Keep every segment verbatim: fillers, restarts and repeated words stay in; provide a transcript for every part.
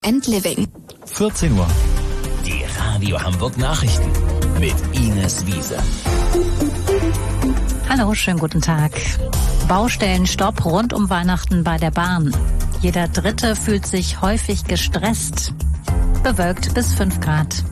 and Living. vierzehn Uhr. Die Radio Hamburg Nachrichten mit Ines Wiese. Hallo, schönen guten Tag. Baustellenstopp rund um Weihnachten bei der Bahn. Jeder Dritte fühlt sich häufig gestresst. Bewölkt bis fünf Grad.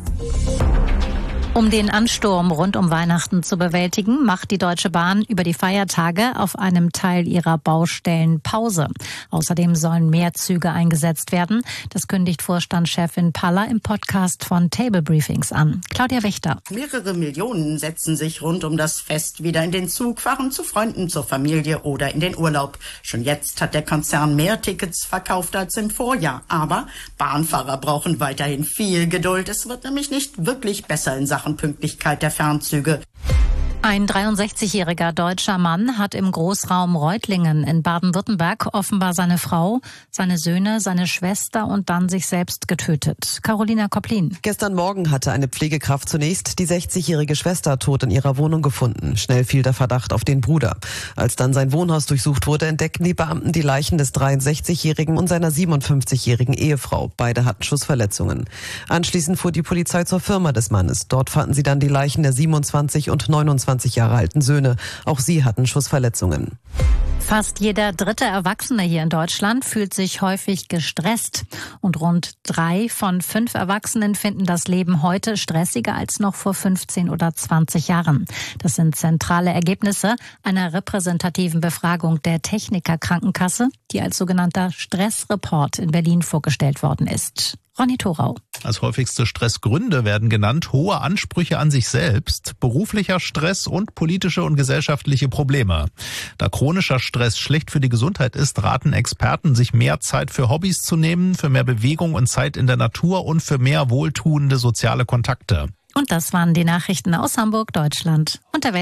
Um den Ansturm rund um Weihnachten zu bewältigen, macht die Deutsche Bahn über die Feiertage auf einem Teil ihrer Baustellen Pause. Außerdem sollen mehr Züge eingesetzt werden. Das kündigt Vorstandschefin Paller im Podcast von Table Briefings an. Claudia Wächter. Mehrere Millionen setzen sich rund um das Fest wieder in den Zug, fahren zu Freunden, zur Familie oder in den Urlaub. Schon jetzt hat der Konzern mehr Tickets verkauft als im Vorjahr. Aber Bahnfahrer brauchen weiterhin viel Geduld. Es wird nämlich nicht wirklich besser in Sachen Pünktlichkeit der Fernzüge. Ein dreiundsechzigjähriger deutscher Mann hat im Großraum Reutlingen in Baden-Württemberg offenbar seine Frau, seine Söhne, seine Schwester und dann sich selbst getötet. Carolina Koplin. Gestern Morgen hatte eine Pflegekraft zunächst die sechzigjährige Schwester tot in ihrer Wohnung gefunden. Schnell fiel der Verdacht auf den Bruder. Als dann sein Wohnhaus durchsucht wurde, entdeckten die Beamten die Leichen des dreiundsechzigjährigen und seiner siebenundfünfzigjährigen Ehefrau. Beide hatten Schussverletzungen. Anschließend fuhr die Polizei zur Firma des Mannes. Dort fanden sie dann die Leichen der siebenundzwanzig und neunundzwanzig Jahre alten Söhne. Auch sie hatten Schussverletzungen. Fast jeder dritte Erwachsene hier in Deutschland fühlt sich häufig gestresst. Und rund drei von fünf Erwachsenen finden das Leben heute stressiger als noch vor fünfzehn oder zwanzig Jahren. Das sind zentrale Ergebnisse einer repräsentativen Befragung der Techniker Krankenkasse, die als sogenannter Stressreport in Berlin vorgestellt worden ist. Ronny Thorau. Als häufigste Stressgründe werden genannt hohe Ansprüche an sich selbst, beruflicher Stress und politische und gesellschaftliche Probleme. Da chronischer Stress schlecht für die Gesundheit ist, raten Experten, sich mehr Zeit für Hobbys zu nehmen, für mehr Bewegung und Zeit in der Natur und für mehr wohltuende soziale Kontakte. Und das waren die Nachrichten aus Hamburg, Deutschland und der Welt.